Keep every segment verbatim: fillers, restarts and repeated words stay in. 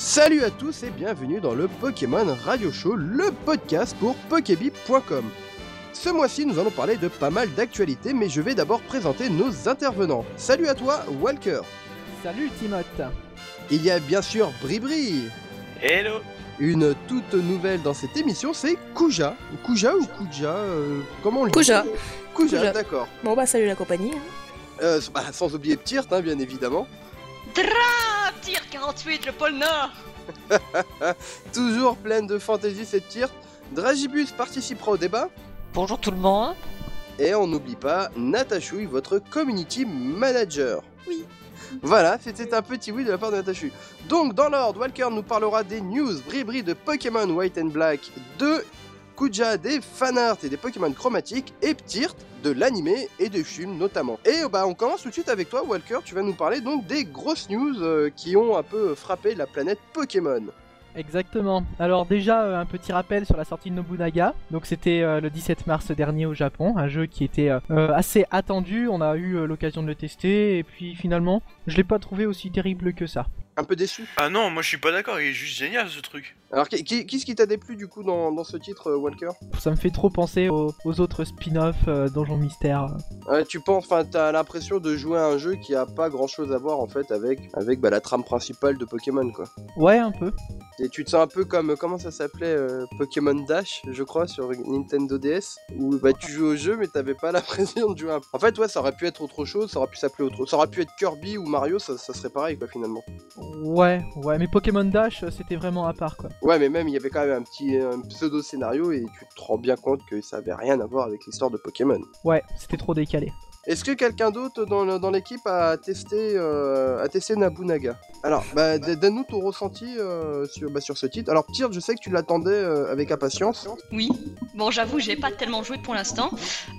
Salut à tous et bienvenue dans le Pokémon Radio Show, le podcast pour Pokébip point com. Ce mois-ci, nous allons parler de pas mal d'actualités, mais je vais d'abord présenter nos intervenants. Salut à toi, Walker. Salut, Timoth. Il y a bien sûr Bribri. Hello. Une toute nouvelle dans cette émission, c'est Kuja. Kuja ou Kuja euh, Comment on le dit Kuja. Kuja, Kuja. d'accord. Bon bah salut la compagnie. Euh, bah, sans oublier Ptirt, hein, bien évidemment. Dra Tir quarante-huit, le pôle Nord. Toujours pleine de fantaisie cette Ptirt. Dragibus participera au débat. Bonjour tout le monde. Et on n'oublie pas Natachouille, votre community manager. Oui. Voilà, c'était un petit oui de la part de Natachouille. Donc, dans l'ordre, Walker nous parlera des news Bribri de Pokémon White and Black, de Kuja des fanarts et des Pokémon chromatiques, et Ptirt de l'animé et des films notamment. Et bah on commence tout de suite avec toi, Walker. Tu vas nous parler donc des grosses news euh, qui ont un peu frappé la planète Pokémon. Exactement. Alors déjà, euh, un petit rappel sur la sortie de Nobunaga. Donc c'était euh, le dix-sept mars dernier au Japon, un jeu qui était euh, assez attendu. On a eu euh, l'occasion de le tester et puis finalement, je l'ai pas trouvé aussi terrible que ça. Un peu déçu. Ah non, moi je suis pas d'accord, il est juste génial ce truc. Alors, qui- qui- qu'est-ce qui t'a déplu du coup dans, dans ce titre, euh, Walker? Ça me fait trop penser aux, aux autres spin-offs euh, Donjon Mystère. Ouais, tu penses, enfin, t'as l'impression de jouer à un jeu qui a pas grand chose à voir en fait avec, avec bah, la trame principale de Pokémon quoi. Ouais, un peu. Et tu te sens un peu comme, comment ça s'appelait, euh, Pokémon Dash, je crois, sur Nintendo D S, où bah, tu joues au jeu mais t'avais pas l'impression de jouer à un... En fait, ouais, ça aurait pu être autre chose, ça aurait pu s'appeler autre ça aurait pu être Kirby ou Mario, ça, ça serait pareil quoi finalement. Ouais, ouais, mais Pokémon Dash, euh, c'était vraiment à part quoi. Ouais, mais même, il y avait quand même un petit un pseudo-scénario et tu te rends bien compte que ça avait rien à voir avec l'histoire de Pokémon. Ouais, c'était trop décalé. Est-ce que quelqu'un d'autre dans, le- dans l'équipe a testé, euh, a testé Nobunaga? Alors, bah, d- donne-nous ton ressenti euh, sur, bah, sur ce titre. Alors, Ptirt, je sais que tu l'attendais euh, avec impatience. Oui. Bon, j'avoue, j'ai pas tellement joué pour l'instant.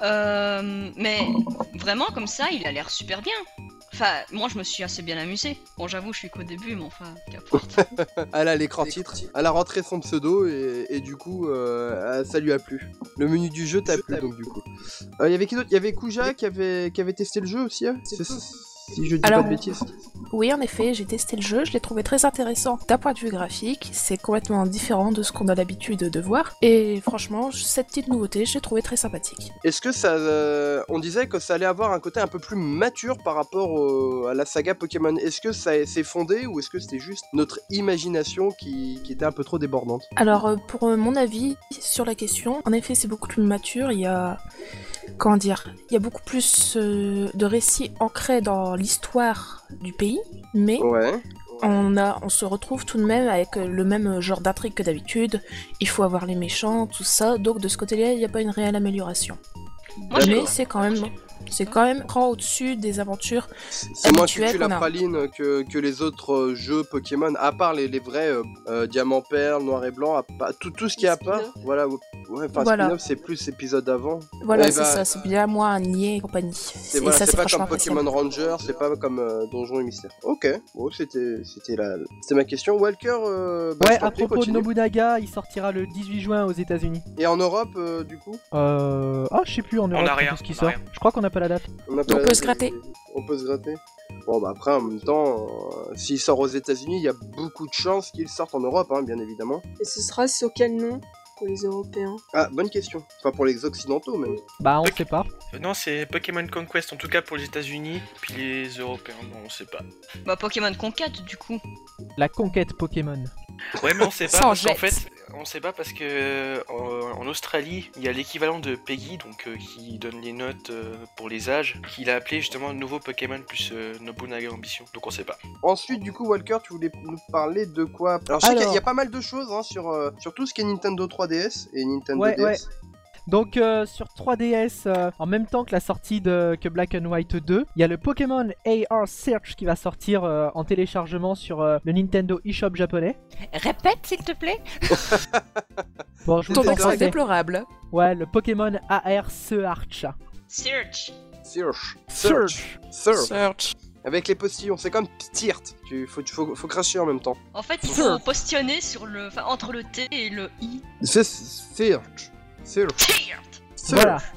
Euh, mais vraiment, comme ça, il a l'air super bien. Enfin, moi, je me suis assez bien amusé. Bon, j'avoue, je suis qu'au début, mais enfin, qu'importe. Elle a l'écran titre, elle a rentré son pseudo et, et du coup, euh, ça lui a plu. Le menu du jeu t'a plu, donc du coup. Il y avait qui d'autre? Il y avait Kuja qui avait, qui avait testé le jeu aussi, hein C'est ça, si je dis Alors, pas de bêtises. Oui en effet, j'ai testé le jeu, je l'ai trouvé très intéressant d'un point de vue graphique, c'est complètement différent de ce qu'on a l'habitude de voir. Et franchement, cette petite nouveauté, je l'ai trouvé très sympathique. Est-ce que ça... euh, on disait que ça allait avoir un côté un peu plus mature par rapport au- à la saga Pokémon. Est-ce que ça s'est fondé ou est-ce que c'était juste notre imagination qui, qui était un peu trop débordante? Alors euh, pour euh, mon avis sur la question, en effet c'est beaucoup plus mature, il y a... Comment dire? Il y a beaucoup plus euh, de récits ancrés dans l'histoire du pays, mais Ouais. on, a, on se retrouve tout de même avec euh, le même genre d'intrigue que d'habitude. Il faut avoir les méchants, tout ça, donc de ce côté-là, il n'y a pas une réelle amélioration. Moi, j'ai... Mais c'est quand même, c'est quand même grand au-dessus des aventures. C'est moins habituel cucu la qu'on a. praline que, que les autres euh, jeux Pokémon, à part les, les vrais euh, euh, Diamant Perle, Noir et Blanc, à part- tout, tout ce qui est à part. Voilà, ouais, enfin Voilà. spin-off c'est plus épisode avant. Voilà, Eh c'est bah, ça, c'est bien moins niais et compagnie. C'est Et voilà, ça, c'est c'est pas franchement comme Pokémon Ranger, c'est pas comme euh, Donjons et Mystères. Ok, bon, c'était c'était la c'était ma question. Walker, euh, bah, Ouais, je t'en à prie, propos de continue. Nobunaga, il sortira le dix-huit juin aux États-Unis. Et en Europe, euh, du coup, Euh. Ah, je sais plus en Europe a rien, quand est-ce qu'il on a sort. rien. Je crois qu'on n'a pas la date. on, a On pas- peut se gratter. On peut se gratter. Bon bah après en même temps, euh, s'il sort aux États-Unis, il y a beaucoup de chances qu'il sorte en Europe, hein, bien évidemment. Et ce sera sur quel nom pour les Européens? Ah, bonne question. Enfin pour les occidentaux même. Bah, on Ok. sait pas. Euh, Non, c'est Pokémon Conquest en tout cas pour les États-Unis, puis les Européens, bon, on sait pas. Bah, Pokémon Conquête, du coup. La conquête Pokémon. Ouais, mais on sait pas Sans parce qu'en jet. fait, on sait pas parce que euh, en, en Australie, il y a l'équivalent de Peggy, donc euh, qui donne les notes euh, pour les âges, qu'il a appelé justement nouveau Pokémon plus euh, Nobunaga Ambition. Donc on sait pas. Ensuite, du coup, Walker, tu voulais nous parler de quoi? Alors, je sais qu'il y a- Alors. il y, a pas mal de choses hein, sur, euh, sur tout ce qui est Nintendo trois D S et Nintendo Ouais, D S. Donc euh, sur trois D S, euh, en même temps que la sortie de que Black and White deux, il y a le Pokémon A R Search qui va sortir euh, en téléchargement sur euh, le Nintendo eShop japonais. Répète, s'il te plaît. Bon, je vous Ton le fais en accent est français. déplorable. Ouais, le Pokémon A R Search. Search. Search. Search. Search. Search. Avec les postillons, c'est comme Ptirt. Tu faut, faut, faut cracher en même temps. En fait, il Search. faut positionner sur le... Enfin, entre le T et le I. C'est Search. Search. Search. Search. Voilà.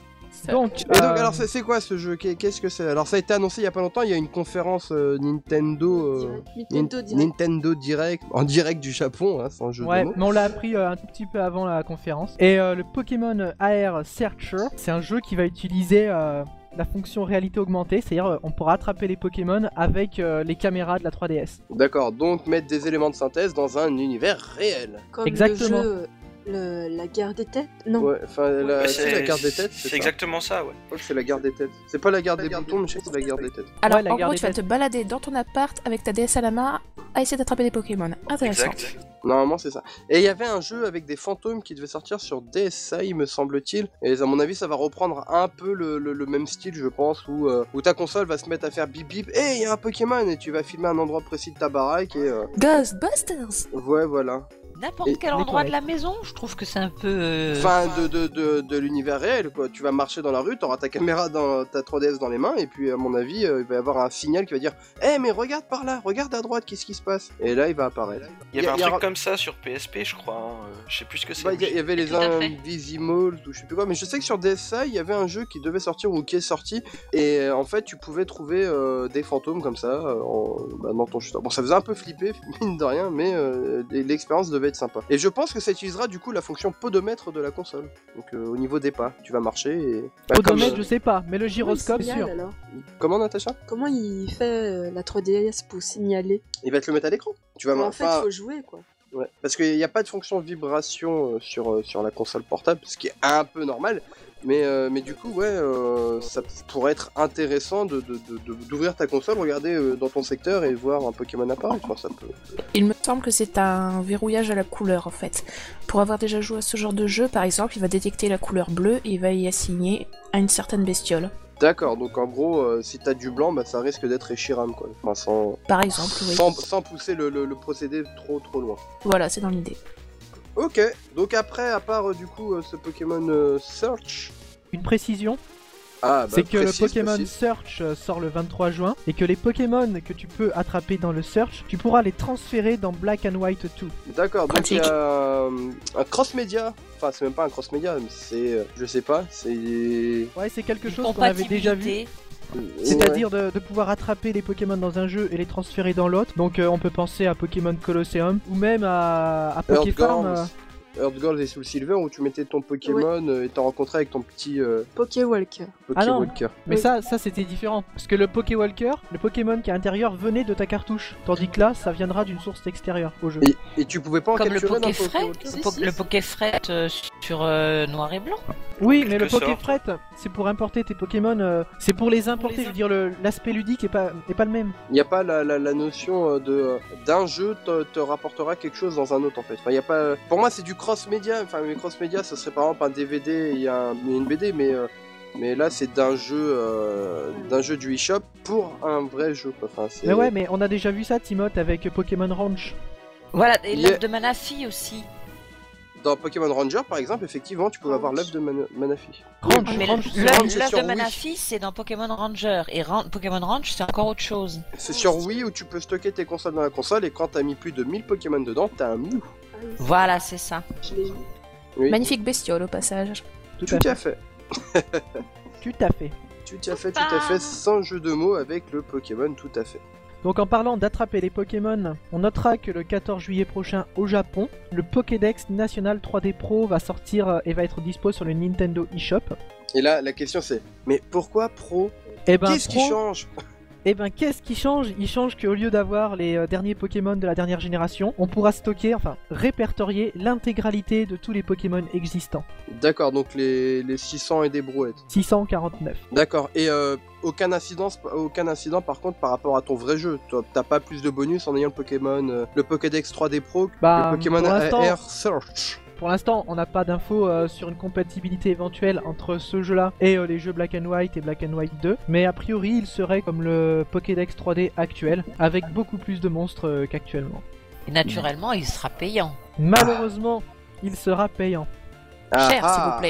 Donc, Et donc, euh, alors c'est c'est quoi ce jeu? Qu'est- Qu'est-ce que c'est? Alors ça a été annoncé il y a pas longtemps, il y a une conférence euh, Nintendo, euh, Nintendo Nin- Direct. Nintendo Direct, en direct du Japon, hein, c'est un jeu ouais, de mots. mais on l'a appris euh, un tout petit peu avant la conférence. Et euh, le Pokémon A R Searcher, c'est un jeu qui va utiliser euh, la fonction réalité augmentée, c'est-à-dire euh, on pourra attraper les Pokémon avec euh, les caméras de la trois D S. D'accord, donc mettre des éléments de synthèse dans un univers réel. Comme Exactement. le jeu, le- la guerre des têtes. Non. Ouais, enfin la, Ouais, si, la garde des têtes, c'est ça. exactement ça, ouais. Je crois que c'est la garde des têtes. C'est pas la garde des boutons, mais je sais que c'est la garde des têtes. Alors, Ouais, la en garde gros, des tu vas têtes. te balader dans ton appart avec ta D S à la main à essayer d'attraper des Pokémon. Intéressant. Exact. Normalement, c'est ça. Et il y avait un jeu avec des fantômes qui devait sortir sur D S I, me semble-t-il. Et à mon avis, ça va reprendre un peu le, le- le même style, je pense, où, euh, où ta console va se mettre à faire bip bip. Hey, il y a un Pokémon! Et tu vas filmer un endroit précis de ta baraque et. euh, Ghostbusters. Ouais, voilà. N'importe Et quel les endroit de toilettes. la maison, je trouve que c'est un peu. euh, Enfin, de, de, de, de l'univers réel, quoi. Tu vas marcher dans la rue, t'auras ta caméra dans ta trois D S dans les mains, et puis, à mon avis, euh, il va y avoir un signal qui va dire hey, mais regarde par là, regarde à droite, qu'est-ce qui se passe? Et là, il va apparaître. Il y avait un Il y a- truc comme ça sur P S P, je crois. hein, euh, Je sais plus ce que c'est. Bah, il y, a- il y avait les Tout à fait. Invisimals ou je sais plus quoi, mais je sais que sur D S I, il y avait un jeu qui devait sortir ou qui est sorti, et euh, en fait, tu pouvais trouver euh, des fantômes comme ça euh, en- bah, dans ton shooter. Bon, ça faisait un peu flipper, mine de rien, mais euh, l'expérience devait être sympa. Et je pense que ça utilisera du coup la fonction podomètre de la console. Donc euh, au niveau des pas, tu vas marcher et. Bah, comme, Odomètre, euh, je sais pas, mais le gyroscope, Comment il sûr. signale, alors Comment, Natacha? Comment il fait euh, la trois D S pour signaler? Il va te le mettre à l'écran. Tu vas En fait, enfin, il faut jouer quoi. ouais, parce qu'il n'y a pas de fonction vibration euh, sur, euh, sur la console portable, ce qui est un peu normal. Mais, euh, mais du coup, ouais, euh, ça pourrait être intéressant de, de- de- de- d'ouvrir ta console, regarder euh, dans ton secteur et voir un Pokémon apparaître. Enfin, ça peut... Il me semble que c'est un verrouillage à la couleur en fait. Pour avoir déjà joué à ce genre de jeu, par exemple, il va détecter la couleur bleue et il va y assigner à une certaine bestiole. D'accord, donc en gros, euh, si t'as du blanc, bah, ça risque d'être Reshiram, quoi. Enfin, sans, Par exemple, oui. sans, sans pousser le, le- le procédé trop trop loin. Voilà, c'est dans l'idée. Ok, donc après, à part euh, du coup euh, ce Pokémon euh, Search, Une précision, ah, bah, c'est que précise, le Pokémon précise. Search euh, sort le vingt-trois juin et que les Pokémon que tu peux attraper dans le Search, tu pourras les transférer dans Black and White deux. D'accord, donc il y Pratique. a euh, un cross-média, enfin c'est même pas un cross-média, mais c'est, euh, je sais pas, c'est... Ouais, c'est quelque une chose qu'on avait déjà vu. compatibilité. C'est-à-dire de, de pouvoir attraper les Pokémon dans un jeu et les transférer dans l'autre. Donc euh, on peut penser à Pokémon Colosseum ou même à, à Pokéfarm. euh, Earth Gold et Soul Silver où tu mettais ton Pokémon euh, et t'en rencontrais avec ton petit euh, Pokéwalker. Ah non. Pokéwalker. Mais Oui. ça, ça c'était différent. Parce que le Pokéwalker, le Pokémon qui est à l'intérieur venait de ta cartouche. Tandis que là, ça viendra d'une source extérieure au jeu. Et, et tu pouvais pas en Comme le capturer dans Pokéfret, Pokéwalker Si, Po- si. le Pokéfret euh, sur euh, noir et blanc. Oui, En mais le quelque sorte. Pokéfret, c'est pour importer tes Pokémon. euh, c'est pour les importer. Je veux dire, le- l'aspect ludique est pas, est pas le même. Il n'y a pas la, la, la notion euh, de euh, d'un jeu te, te rapportera quelque chose dans un autre en fait. Enfin, y a pas... Pour moi c'est du cross-média, enfin mais cross-média ce serait par exemple un D V D et il y, a un- il y a une B D, mais, euh, mais là c'est d'un jeu euh, d'un jeu du eShop pour un vrai jeu quoi. Enfin, c'est... Mais ouais, mais on a déjà vu ça, Timoth, avec Pokémon Ranch. Voilà, et Yeah. l'œuf de Manafi aussi. Dans Pokémon Ranger par exemple, effectivement tu pouvais avoir l'œuf de Mana- Manafi. Ranch, Mais Ranch, l'œuf Ranch, c'est l'œuf sur de Wii. Manafi, c'est dans Pokémon Ranger. Et Ran- Pokémon Ranch, c'est encore autre chose. C'est sur Wii où tu peux stocker tes consoles dans la console et quand t'as mis plus de mille Pokémon dedans, t'as un Mew. Ah oui, Voilà, c'est ça. je l'ai vu. Oui. Magnifique bestiole au passage. Tout, Tout à à fait. fait. Tout à fait. Tout à fait, tout à fait, sans jeu de mots avec le Pokémon, tout à fait. Donc en parlant d'attraper les Pokémon, on notera que le quatorze juillet prochain au Japon, le Pokédex National trois D Pro va sortir euh, et va être dispo sur le Nintendo eShop. Et là, la question c'est, mais pourquoi Pro? Et ben Qu'est-ce qui Pro, change? eh ben qu'est-ce qui change? Il change qu'au lieu d'avoir les euh, derniers Pokémon de la dernière génération, on pourra stocker, enfin répertorier l'intégralité de tous les Pokémon existants. D'accord, donc les, les six cents et des brouettes. six cent quarante-neuf. D'accord, et euh, aucun, incident, aucun incident par contre par rapport à ton vrai jeu. Toi, t'as pas plus de bonus en ayant le Pokémon, euh, le Pokédex trois D Pro, que Bah, le Pokémon pour l'instant- A R Search. Pour l'instant, on n'a pas d'infos euh, sur une compatibilité éventuelle entre ce jeu-là et euh, les jeux Black and White et Black and White deux, mais a priori, il serait comme le Pokédex trois D actuel, avec beaucoup plus de monstres euh, qu'actuellement. Et naturellement, il sera payant. Malheureusement, il sera payant. Ah, Cher, s'il ah. vous plaît.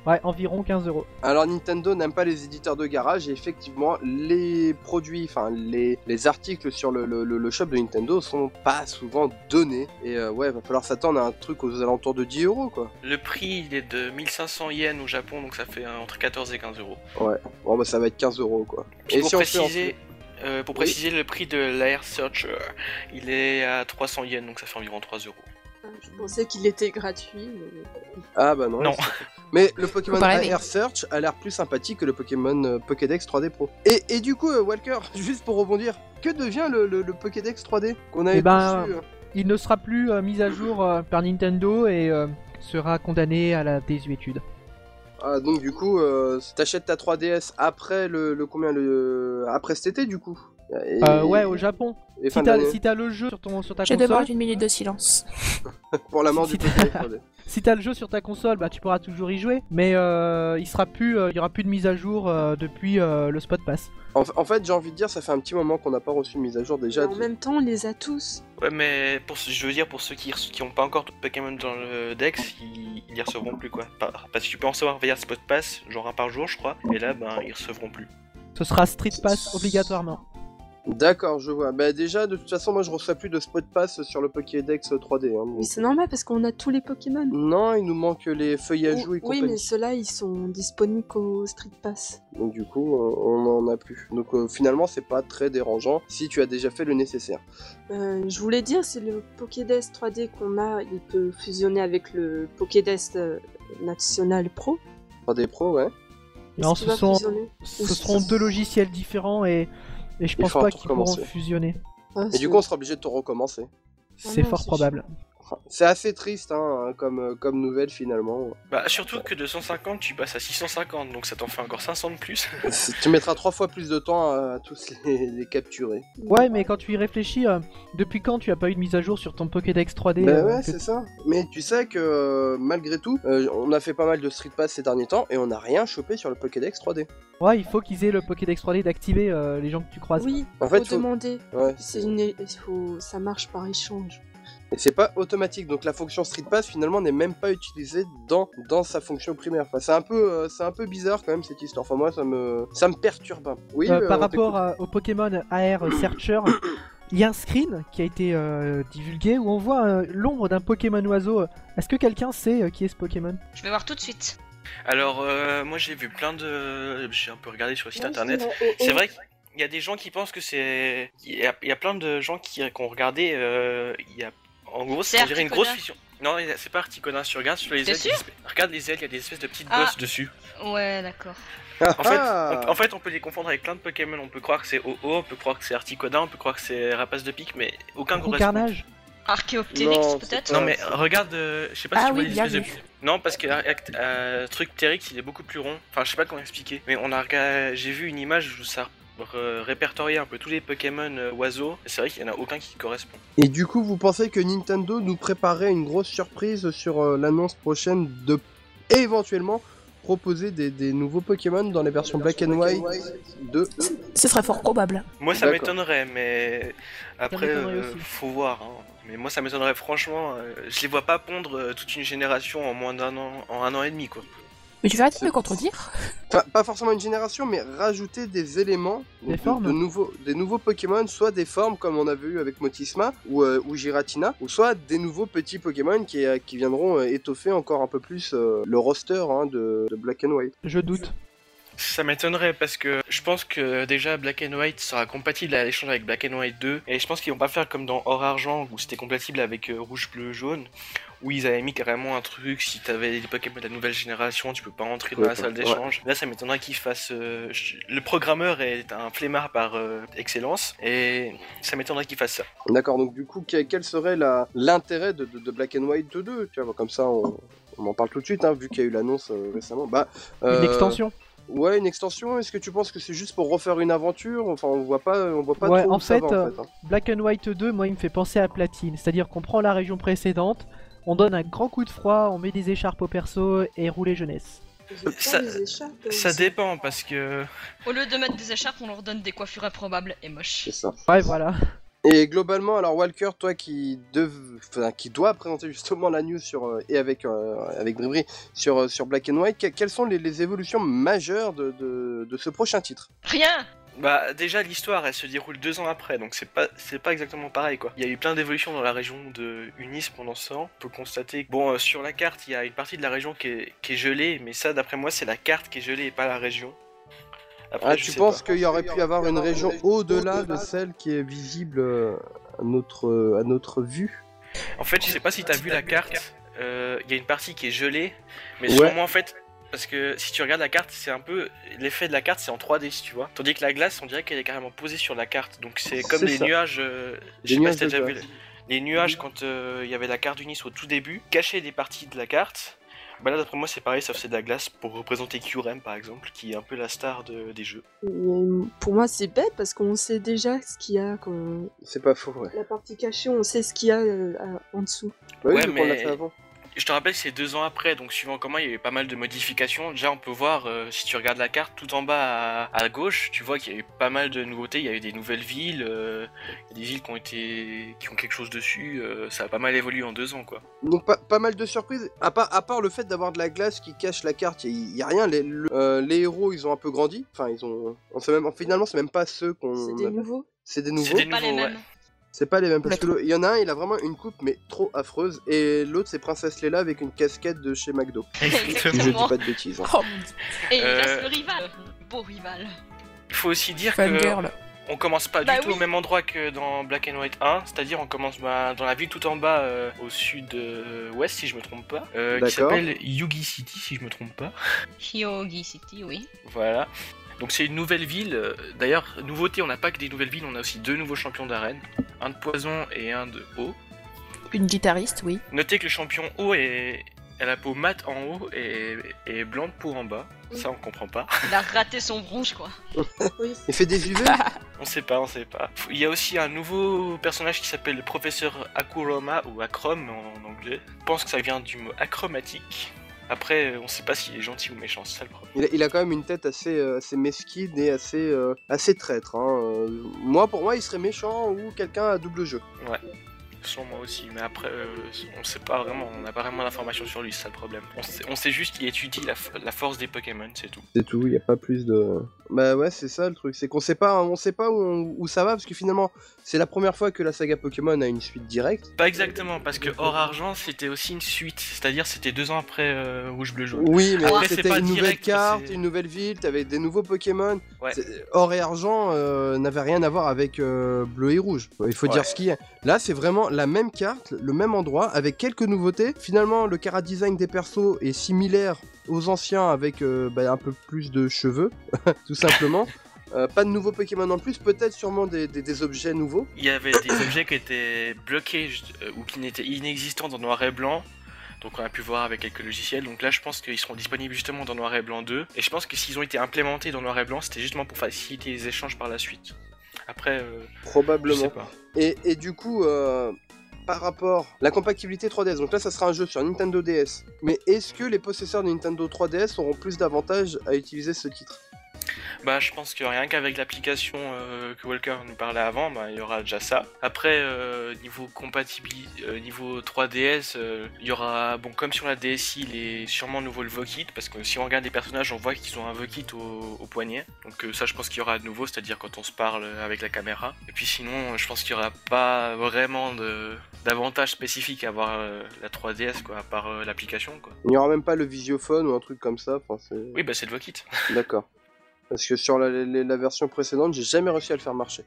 Ouais, environ quinze euros. Alors Nintendo n'aime pas les éditeurs de garage et effectivement les produits, enfin les, les articles sur le, le, le shop de Nintendo sont pas souvent donnés et euh, ouais va falloir s'attendre à un truc aux alentours de dix euros quoi. Le prix il est de mille cinq cents yens au Japon donc ça fait euh, entre quatorze et quinze euros. Ouais, bon bah ça va être quinze euros quoi. Puis Et pour si on fait en préciser, euh, pour Oui. préciser le prix de l'Air Searcher, il est à trois cents yens donc ça fait environ trois euros. Je pensais qu'il était gratuit, mais... Ah bah non. Non. c'est- Mais le Pokémon Faut pas rêver. Air Search a l'air plus sympathique que le Pokémon euh, Pokédex trois D Pro. Et, et du coup, euh, Walker, juste pour rebondir, que devient le, le, le Pokédex trois D qu'on avait Eh ben, tous eu, hein Il ne sera plus euh, mis à jour euh, par Nintendo et euh, sera condamné à la désuétude. Ah, donc du coup, euh, t'achètes ta trois D S après le, le combien le après cet été du coup. Et, Euh, ouais, au Japon. et Si fin t'as d'année, si t'as le jeu sur, ton, sur ta Je demande console, une minute de silence. pour la mort si du t'as- Pokédex trois D. si t'as le jeu sur ta console, bah tu pourras toujours y jouer. Mais euh, il sera plus, euh, il y aura plus de mise à jour euh, depuis euh, le Spot Pass. En, en fait, j'ai envie de dire, ça fait un petit moment qu'on n'a pas reçu une mise à jour déjà. en même temps, on les a tous. Ouais mais pour, ce- je veux dire pour ceux qui qui ont pas encore de Pokémon dans le Dex, ils, ils y recevront plus quoi. Par- Parce que tu peux en recevoir via Spot Pass, genre un par jour je crois, et là ben ils recevront plus. Ce sera Street Pass obligatoirement. D'accord, je vois. Bah déjà, de toute façon, moi je reçois plus de spot pass sur le Pokédex trois D. Hein, Mais donc- c'est normal parce qu'on a tous les Pokémon. Non, il nous manque les feuilles à jouer et Oui, compagnie. mais ceux-là, ils sont disponibles qu'au Street Pass. Donc du coup, euh, on en a plus. Donc euh, finalement, c'est pas très dérangeant si tu as déjà fait le nécessaire. Euh, je voulais dire, c'est le Pokédex trois D qu'on a, il peut fusionner avec le Pokédex euh, National Pro. trois D Pro, ouais. Non, Est-ce ce qu'il va sont, fusionner ce seront deux logiciels différents et, et je Il pense faudra pas tout qu'ils pourront recommencer. fusionner. Ah, Et c'est- du coup, on sera obligé de tout recommencer. C'est non, fort c'est probable. C'est assez triste, hein, comme, euh, comme nouvelle finalement. Bah surtout que de cent cinquante tu passes à six cent cinquante donc ça t'en fait encore cinq cents de plus. C'est- tu mettras trois fois plus de temps à, à tous les, les capturer. Ouais, mais quand tu y réfléchis, euh, depuis quand tu as pas eu de mise à jour sur ton Pokédex trois D Bah euh, ouais, que- c'est ça. Mais tu sais que euh, malgré tout, euh, on a fait pas mal de Street Pass ces derniers temps et on n'a rien chopé sur le Pokédex trois D. Ouais, il faut qu'ils aient le Pokédex trois D d'activer euh, les gens que tu croises. Oui, En en fait, fait, faut- demander. Ouais. C'est une... il faut... Ça marche par échange. Et c'est pas automatique, donc la fonction Street Pass finalement n'est même pas utilisée dans, dans sa fonction primaire. Enfin, c'est un peu, euh, c'est un peu bizarre quand même cette histoire. Enfin moi ça me, ça me perturbe. un peu. Oui. Euh, euh, par on rapport à- au Pokémon A R Searcher, il y a un screen qui a été euh, divulgué où on voit euh, l'ombre d'un Pokémon oiseau. Est-ce que quelqu'un sait euh, qui est ce Pokémon? Je vais voir tout de suite. Alors euh, moi j'ai vu plein de... J'ai un peu regardé sur le site internet. Ouais, C'est vrai qu'il y a des gens qui pensent que c'est... Il y a, il y a plein de gens qui, qui ont regardé... euh, Il y a... En gros, C'est on dirait une grosse Articuno. fusion. Non, c'est pas Articuno, si tu regardes sur les T'es ailes, il y a sûr des espèces- regarde les ailes, il y a des espèces de petites Ah. bosses dessus. Ouais, d'accord. Ah, En fait, ah on, en fait, on peut les confondre avec plein de Pokémon. On peut croire que c'est O O, on peut croire que c'est Articuno, on peut croire que c'est Rapace de Pique, mais aucun Gros correspond. carnage? Archéoptérix, Non, peut-être c'est Non mais regarde, euh, je sais pas si Ah tu vois oui, les bien espèces de... vu. Non parce que euh, euh, truc Ptérix il est beaucoup plus rond. Enfin je sais pas comment expliquer. Mais on a regardé... j'ai vu une image où ça re- répertoriait un peu tous les Pokémon euh, oiseaux. Et c'est vrai qu'il y en a aucun qui correspond. Et du coup, vous pensez que Nintendo nous préparait une grosse surprise sur euh, l'annonce prochaine de éventuellement proposer des, des nouveaux Pokémon dans les versions Black and White de... Ce serait fort probable. Moi ça D'accord. m'étonnerait mais après m'étonnerait euh, aussi. faut voir. Hein. Mais moi ça m'étonnerait franchement. euh, je les vois pas pondre euh, toute une génération en moins d'un an, en un an et demi quoi. Mais tu vas arrêter de me contredire? Enfin, pas forcément une génération, mais rajouter des éléments, Des de, formes. de nouveaux, des nouveaux Pokémon, soit des formes comme on avait eu avec Motisma ou, euh, ou Giratina, ou soit des nouveaux petits Pokémon qui, euh, qui viendront euh, étoffer encore un peu plus euh, le roster hein, de, de Black and White. Je doute. Ça m'étonnerait parce que je pense que déjà Black and White sera compatible à l'échange avec Black and White deux et je pense qu'ils vont pas faire comme dans Or Argent où c'était compatible avec euh, Rouge, Bleu, Jaune où ils avaient mis carrément un truc si t'avais des Pokémon de la nouvelle génération tu peux pas entrer dans Ouais, la salle ouais. d'échange. Là ça m'étonnerait qu'ils fassent... euh, je- Le programmeur est un flemmard par euh, excellence et ça m'étonnerait qu'il fasse ça. D'accord, donc du coup, que- quel serait la- l'intérêt de, de, de Black and White deux? Tu vois, comme ça, on, on en parle tout de suite, hein, vu qu'il y a eu l'annonce euh, récemment. Bah, Une euh, extension? Ouais, une extension. Est-ce que tu penses que c'est juste pour refaire une aventure? Enfin, on voit pas, on voit pas Ouais, trop où en ça fait, va, en euh, fait, hein. Black and White deux, moi il me fait penser à Platine. C'est-à-dire qu'on prend la région précédente, on donne un grand coup de froid, on met des écharpes au perso et rouler jeunesse. J'ai pas Ça- les écharpes, euh, Ça aussi. dépend parce que... Au lieu de mettre des écharpes, on leur donne des coiffures improbables et moches. C'est ça. Ouais, voilà. Et globalement, alors Walker, toi qui, dev... enfin, qui doit présenter justement la news sur, euh, et avec, euh, avec Bribri sur, euh, sur Black and White, que- quelles sont les, les évolutions majeures de, de, de ce prochain titre? Rien. Bah déjà l'histoire elle se déroule deux ans après donc c'est pas c'est pas exactement pareil quoi. Il y a eu plein d'évolutions dans la région de Unis pendant ce temps. On peut constater que bon euh, sur la carte il y a une partie de la région qui est, qui est gelée mais ça d'après moi c'est la carte qui est gelée et pas la région. Après, Ah, je tu sais penses pas. qu'il y aurait pu y avoir une région au-delà de celle qui est visible euh, à notre, euh, à notre vue? En fait je sais pas si t'as vu la carte, euh, il y a une partie qui est gelée mais Ouais. sûrement en fait parce que si tu regardes la carte c'est un peu l'effet de la carte c'est en trois D si tu vois. Tandis que la glace on dirait qu'elle est carrément posée sur la carte donc c'est comme C'est les ça. nuages. Euh, je Des sais pas nuages si t'as de déjà vu glace. les nuages quand euh, il y avait la carte d'Unis au tout début cachaient des parties de la carte. Bah là d'après moi c'est pareil sauf c'est de la glace pour représenter Kyurem par exemple qui est un peu la star de, des jeux. Et pour moi, c'est bête parce qu'on sait déjà ce qu'il y a. Quand... C'est pas faux, ouais. La partie cachée, on sait ce qu'il y a euh, à- en dessous. Bah oui, Ouais, vu qu'on l'a mais- fait avant. Je te rappelle que c'est deux ans après, donc suivant comment il y a eu pas mal de modifications. Déjà, on peut voir, euh, si tu regardes la carte, tout en bas à, à gauche, tu vois qu'il y a eu pas mal de nouveautés. Il y a eu des nouvelles villes, euh, il y a des villes qui ont été, qui ont quelque chose dessus. Euh, ça a pas mal évolué en deux ans, quoi. Donc pas, pas mal de surprises, à part, à part le fait d'avoir de la glace qui cache la carte, il y, a rien, les, le- euh, les héros ils ont un peu grandi, enfin ils ont, on sait même, finalement c'est même pas ceux qu'on... C'est des avait. nouveaux. C'est des C'est nouveaux, des Pas les nouveaux, mêmes. ouais. c'est pas les mêmes, parce La que le- il y en a un il a vraiment une coupe mais trop affreuse, et l'autre c'est Princesse Leila avec une casquette de chez McDo, si je dis Exactement. pas de bêtises. hein. Oh mon dieu. Et il Euh, reste le rival. Beau rival. Il faut aussi dire que Fangirl. on commence pas Bah du tout oui. au même endroit que dans Black and White un, c'est-à-dire on commence bah, dans la ville tout en bas euh, au sud-ouest si je me trompe pas, euh, qui D'accord. s'appelle Yugi City si je me trompe pas. Hyogi City, oui. Voilà. Donc c'est une nouvelle ville. euh, D'ailleurs, nouveauté, on n'a pas que des nouvelles villes, on a aussi deux nouveaux champions d'arène. Un de poison et un de eau. Une guitariste, oui. Notez que le champion eau est... a la peau mate en haut et, et blanc de peau en bas. Ça, on comprend pas. Il a raté son bronze, quoi. Oui. Il fait des U V. On sait pas, on sait pas. Il y a aussi un nouveau personnage qui s'appelle le professeur Akuroma ou Acrom en anglais. Je pense que ça vient du mot achromatique. Après, on sait pas s'il est gentil ou méchant, c'est ça le problème. Il a, il a quand même une tête assez, euh, assez mesquine et assez, euh, assez traître. Hein. Euh, moi, pour moi, il serait méchant ou quelqu'un à double jeu. Selon moi aussi, mais après, euh, on sait pas vraiment, on n'a pas vraiment d'informations sur lui, c'est ça le problème. On sait, on sait juste qu'il étudie la, f- la force des Pokémon, c'est tout. C'est tout, il n'y a pas plus de... Bah ouais, c'est ça le truc, c'est qu'on sait pas, on sait pas où, on- où ça va, parce que finalement, c'est la première fois que la saga Pokémon a une suite directe. Pas exactement, parce que Or Argent, c'était aussi une suite, c'est-à-dire c'était deux ans après euh, Rouge Bleu Jaune. Oui, mais Après, c'est c'était pas une nouvelle direct, carte, c'est- une nouvelle ville, t'avais des nouveaux Pokémon. Ouais. C'est- Or et Argent euh, n'avaient rien à voir avec euh, Bleu et Rouge, il faut Ouais. dire ce qu'il y a. Là, c'est vraiment la même carte, le même endroit, avec quelques nouveautés. Finalement, le chara-design des persos est similaire aux anciens, avec euh, bah, un peu plus de cheveux, tout simplement. Euh, pas de nouveaux Pokémon en plus, peut-être sûrement des, des- des objets nouveaux. Il y avait des objets qui étaient bloqués juste, euh, ou qui n'étaient inexistants dans Noir et Blanc. Donc on a pu voir avec quelques logiciels. Donc là je pense qu'ils seront disponibles justement dans Noir et Blanc deux. Et je pense que s'ils ont été implémentés dans Noir et Blanc, c'était justement pour faciliter les échanges par la suite. Après, euh, je Probablement. sais pas. Et, et du coup, euh, par rapport la compatibilité trois D S, donc là ça sera un jeu sur Nintendo D S. Mais est-ce que les possesseurs de Nintendo trois D S auront plus d'avantages à utiliser ce titre? Bah je pense que rien qu'avec l'application euh, que Walker nous parlait avant, bah, il y aura déjà ça. Après euh, niveau compatibilité, euh, niveau trois D S, euh, il y aura, bon comme sur la D S I, il est sûrement nouveau le Vokit, parce que si on regarde les personnages, on voit qu'ils ont un Vokit au, au poignet. Donc euh, ça je pense qu'il y aura de nouveau, c'est-à-dire quand on se parle avec la caméra. Et puis sinon, je pense qu'il y aura pas vraiment de d'avantages spécifiques à avoir euh, la trois D S quoi, à part euh, l'application quoi. Il n'y aura même pas le visiophone ou un truc comme ça, enfin, c'est... Oui bah c'est le Vokit. D'accord. Parce que sur la, la- la version précédente, j'ai jamais réussi à le faire marcher.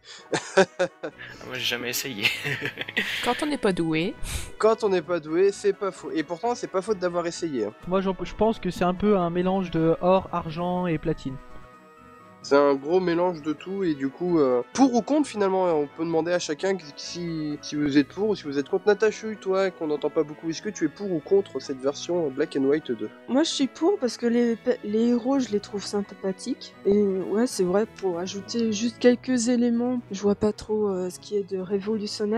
Moi j'ai jamais essayé. Quand on n'est pas doué. Quand on n'est pas doué, c'est pas faux. Et pourtant, c'est pas faute d'avoir essayé. hein. Moi, j'en- je pense que c'est un peu un mélange de or, argent et platine. C'est un gros mélange de tout et du coup, euh, pour ou contre finalement, on peut demander à chacun si, si vous êtes pour ou si vous êtes contre. Natachu, toi, qu'on n'entend pas beaucoup, est-ce que tu es pour ou contre cette version Black and White deux? Moi, je suis pour parce que les, pe- les héros, je les trouve sympathiques. Et ouais, c'est vrai, pour ajouter juste quelques éléments, je vois pas trop euh, ce qui est de révolutionnaire.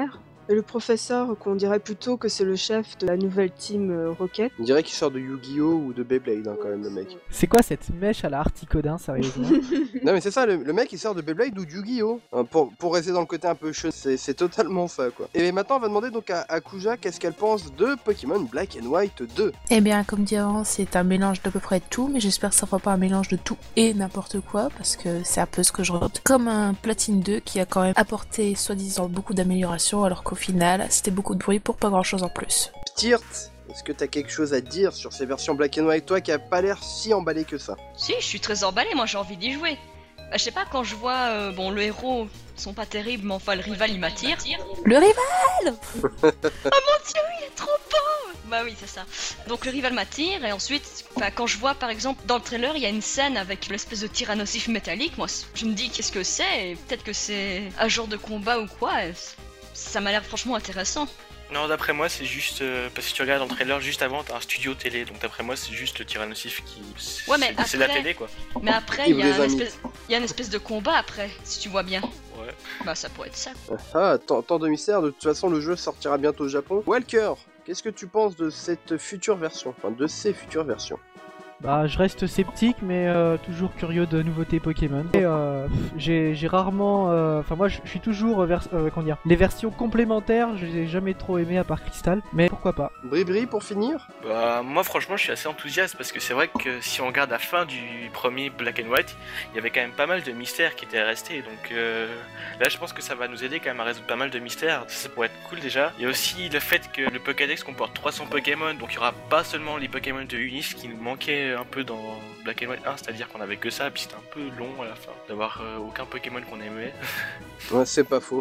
Et le professeur, qu'on dirait plutôt que c'est le chef de la nouvelle team euh, Rocket. On dirait qu'il sort de Yu-Gi-Oh ou de Beyblade hein, quand même le mec. C'est quoi cette mèche à la Articodin, sérieusement? Non mais c'est ça, le, le mec il sort de Beyblade ou de Yu-Gi-Oh hein, pour, pour rester dans le côté un peu chun, c'est, c'est totalement ça quoi. Et maintenant on va demander donc à, à Kuja qu'est-ce qu'elle pense de Pokémon Black and White deux. Eh bien, comme dit avant, c'est un mélange d'à peu près tout, mais j'espère que ça fera pas un mélange de tout et n'importe quoi, parce que c'est un peu ce que je redoute. Comme un Platine deux qui a quand même apporté, soi-disant, beaucoup d'améliorations, alors qu'au final, c'était beaucoup de bruit pour pas grand-chose en plus. Ptirt, est-ce que t'as quelque chose à dire sur ces versions Black and White, toi qui a pas l'air si emballé que ça? Si, je suis très emballé, moi j'ai envie d'y jouer. Bah, je sais pas, quand je vois, euh, bon, le héros, ils sont pas terribles, mais enfin, le rival, il m'attire. Le rival! Oh mon dieu, il est trop beau! Bah oui, c'est ça. Donc le rival m'attire, et ensuite, quand je vois, par exemple, dans le trailer, il y a une scène avec l'espèce de tyrannosif métallique, moi, je me dis, qu'est-ce que c'est? Et peut-être que c'est un genre de combat ou quoi, et ça m'a l'air franchement intéressant. Non, d'après moi, c'est juste. Euh, parce que tu regardes dans le trailer juste avant, t'as un studio télé. Donc d'après moi, c'est juste le Tyrannosif qui. C'est, ouais, mais c'est, c'est la après- télé quoi. Mais après, il y, a un espèce... il y a une espèce de combat après, si tu vois bien. Ouais. Bah, ça pourrait être ça. Ah, tant, tant de mystère, de toute façon le jeu sortira bientôt au Japon. Walker, qu'est-ce que tu penses de cette future version, enfin de ces futures versions? Bah, je reste sceptique, mais euh, toujours curieux de nouveautés Pokémon. Et euh, j'ai, j'ai rarement, euh, enfin moi, je je suis toujours vers, euh, comment dire, les versions complémentaires. Je les ai jamais trop aimées à part Crystal, mais pourquoi pas. Bribri pour finir? Bah, moi, franchement, je suis assez enthousiaste parce que c'est vrai que si on regarde la fin du premier Black and White, il y avait quand même pas mal de mystères qui étaient restés. Donc euh, là, je pense que ça va nous aider quand même à résoudre pas mal de mystères. Ça, ça pourrait être cool déjà. Il y a aussi le fait que le Pokédex comporte trois cents Pokémon, donc il y aura pas seulement les Pokémon de Unis qui nous manquaient un peu dans Black and White un, c'est-à-dire qu'on avait que ça, puis c'était un peu long à la fin d'avoir euh, aucun Pokémon qu'on aimait. Ouais, c'est pas faux.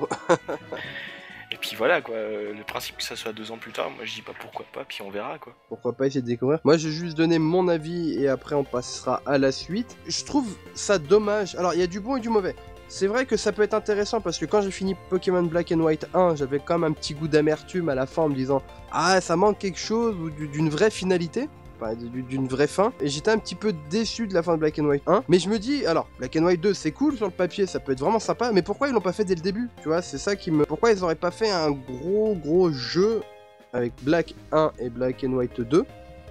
Et puis voilà quoi, euh, le principe que ça soit deux ans plus tard, moi je dis pas pourquoi pas, puis on verra quoi. Pourquoi pas essayer de découvrir. Moi, je vais juste donner mon avis et après on passera à la suite. Je trouve ça dommage. Alors, il y a du bon et du mauvais. C'est vrai que ça peut être intéressant parce que quand j'ai fini Pokémon Black and White un, j'avais quand même un petit goût d'amertume à la fin en me disant « Ah, ça manque quelque chose ou du- d'une vraie finalité ». Enfin, du- d'une vraie fin, et j'étais un petit peu déçu de la fin de Black and White un, mais je me dis, alors, Black and White deux c'est cool sur le papier, ça peut être vraiment sympa, mais pourquoi ils l'ont pas fait dès le début, tu vois, c'est ça qui me... Pourquoi ils auraient pas fait un gros gros jeu avec Black un et Black and White deux,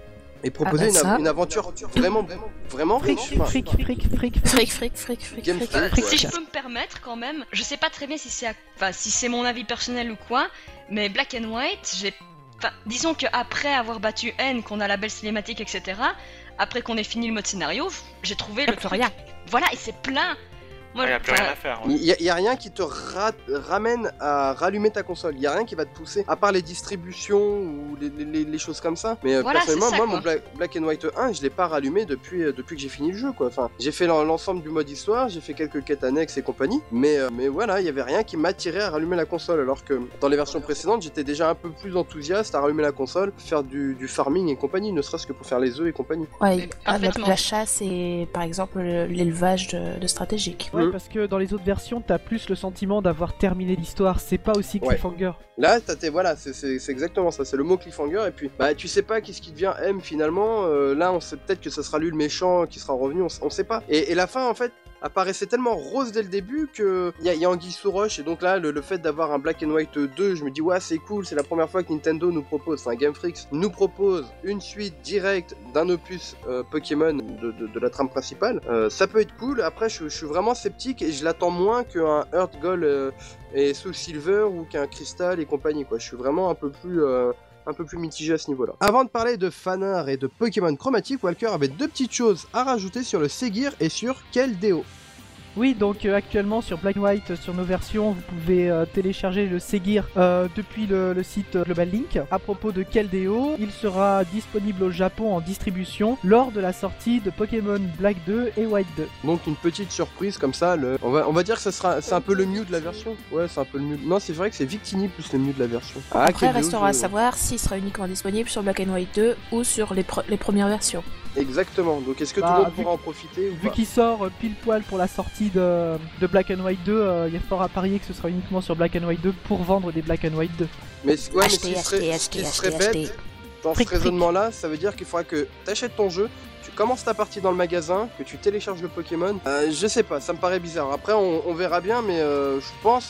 et proposer Ah bah une, ça. une aventure vraiment, vraiment, vraiment Fric, riche, enfin, fric, fric, fric, fric. Fric, fric, fric, fric, Game fric. Freak, Bah, ouais. si je peux me permettre quand même, je sais pas très bien si c'est, à- enfin, si c'est mon avis personnel ou quoi, mais Black and White, j'ai, enfin, disons que après avoir battu N, qu'on a la belle cinématique, et cetera, après qu'on ait fini le mode scénario, j'ai trouvé Y a le plus truc. rien. Voilà, et c'est plein. Moi, Il y a plus enfin, rien à faire. ouais. Il y, a- y a rien qui te ra- ramène à rallumer ta console. Il y a rien qui va te pousser, à part les distributions ou les, les- les- les choses comme ça. Mais euh, Voilà, personnellement, c'est ça, moi, quoi. mon Black, Black and White un, je l'ai pas rallumé depuis, euh, depuis que j'ai fini le jeu, quoi. Enfin, j'ai fait l'en- l'ensemble du mode histoire, j'ai fait quelques quêtes annexes et compagnie. Mais, euh, mais voilà, il y avait rien qui m'attirait à rallumer la console. Alors que dans les versions précédentes, j'étais déjà un peu plus enthousiaste à rallumer la console, faire du, du farming et compagnie, ne serait-ce que pour faire les œufs et compagnie. Ouais, Mais ah, la, parfaitement. la chasse et par exemple le- l'élevage de, de stratégique. Ouais, Mm. parce que dans les autres versions, t'as plus le sentiment d'avoir terminé l'histoire. C'est pas aussi Ouais. cliffhanger. Là, t'as tes- voilà, c'est- c'est c'est exactement ça, c'est le mot cliffhanger, et puis, bah, tu sais pas qu'est-ce qui devient M finalement, euh, là, on sait peut-être que ça sera lui le méchant qui sera revenu, on, s- on sait pas. Et, et la fin, en fait, apparaissait tellement rose dès le début que il y, a- y a Anguille sous roche, et donc là, le, le fait d'avoir un Black and White deux, je me dis, ouais, c'est cool, c'est la première fois que Nintendo nous propose, enfin, Game Freak nous propose une suite directe d'un opus euh, Pokémon de, de- de la trame principale. Euh, ça peut être cool, après, je, je suis vraiment sceptique, et je l'attends moins qu'un Earth Gold euh, et Soul Silver ou qu'un Crystal et compagnie, quoi. Je suis vraiment un peu plus euh, un peu plus mitigé à ce niveau-là. Avant de parler de fanart et de Pokémon chromatique, Walker avait deux petites choses à rajouter sur le Segir et sur Keldeo. Oui, donc euh, actuellement sur Black and White, euh, sur nos versions, vous pouvez euh, télécharger le Segir euh, depuis le, le site euh, Global Link. À propos de Keldeo, il sera disponible au Japon en distribution lors de la sortie de Pokémon Black deux et White deux. Donc une petite surprise comme ça, le... on, va, on va dire que ça sera, c'est un peu le Mew de la version. Ouais, c'est un peu le Mew. Non, c'est vrai que c'est Victini plus le Mew de la version. Ah, Après, Keldeo, restera à je- savoir s'il sera uniquement disponible sur Black and White deux ou sur les, pre- les premières versions. Exactement. Donc est-ce que Bah, tout le monde vu pourra en profiter ou Vu pas? qu'il sort euh, pile poil pour la sortie de, de Black and White deux, euh, il y a fort à parier que ce sera uniquement sur Black and White deux pour vendre des Black and White deux. Mais, c- ouais, mais ce Acheter, qui serait, acheter, ce qui acheter, serait acheter, bête, acheter. dans Fric, ce raisonnement-là, ça veut dire qu'il faudra que tu achètes ton jeu, tu commences ta partie dans le magasin, que tu télécharges le Pokémon. Euh, je sais pas, ça me paraît bizarre. Après, on, on verra bien, mais euh, je pense